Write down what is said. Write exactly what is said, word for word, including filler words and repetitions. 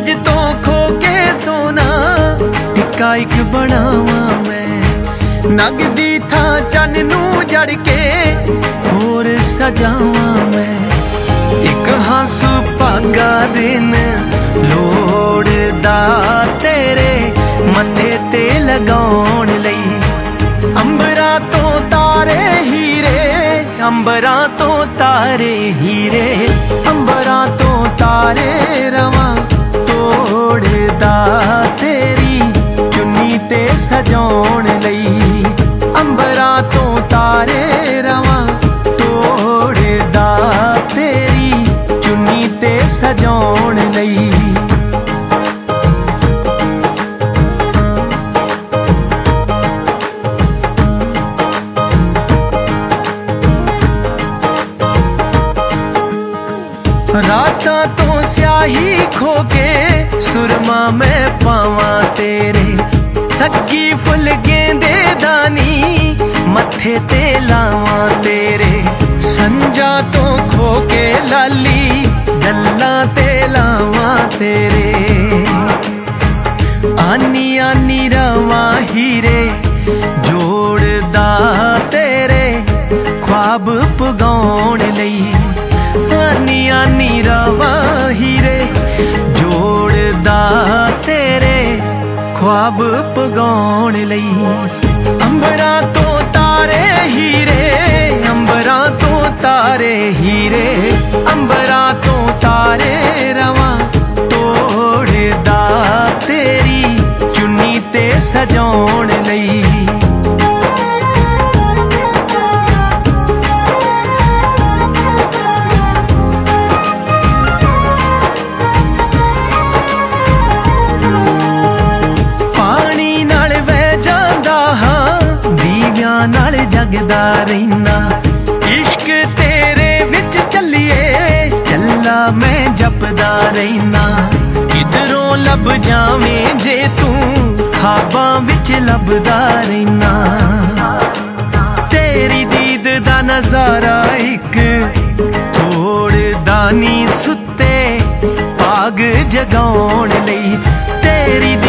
अज तो खो के सोना टिक्का एक बनावा मैं नगदी था चन नू जड़ के होर सजावा मैं एक हासू भागा दिन लोड़दा तेरे मथे ते लगाउण लई अंबरा तो तारे हीरे अंबरा तो तारे हीरे अंबरा तो तारे रवा तोड़दा तेरी चुन्नी ते सजाउण लई अंबरा तो तारे रवा तोड़दा तेरी चुन्नी ते सजाउण लई राता तो स्याही खो के सुरमा में पावा तेरे सग्गी फुल गेंदे दानी मथे ते लावा तेरे संजा तो खो के लाली गल्ला ते लावा तेरे आनी आनी रवा हीरे जोड़दा तेरे ख्वाब पुगाउण लई आनी आनी रवा हीरे जोड़दा तेरे ख्वाब पुगाउण लई अंबरा तो तारे हीरे अंबरा तो तारे हीरे अंबरा तो तारे रवा तोड़दा तेरी चुन्नी ते सजाउण लई नाल जगदा रहना इश्क तेरे विच चलिए चला मैं जपदा रहना किधरों लब जावें जे तू ख्वाबां विच लभदा रहना तेरी दीद दा नजारा एक थोड़दा नी सुते भाग जगाउण लई तेरी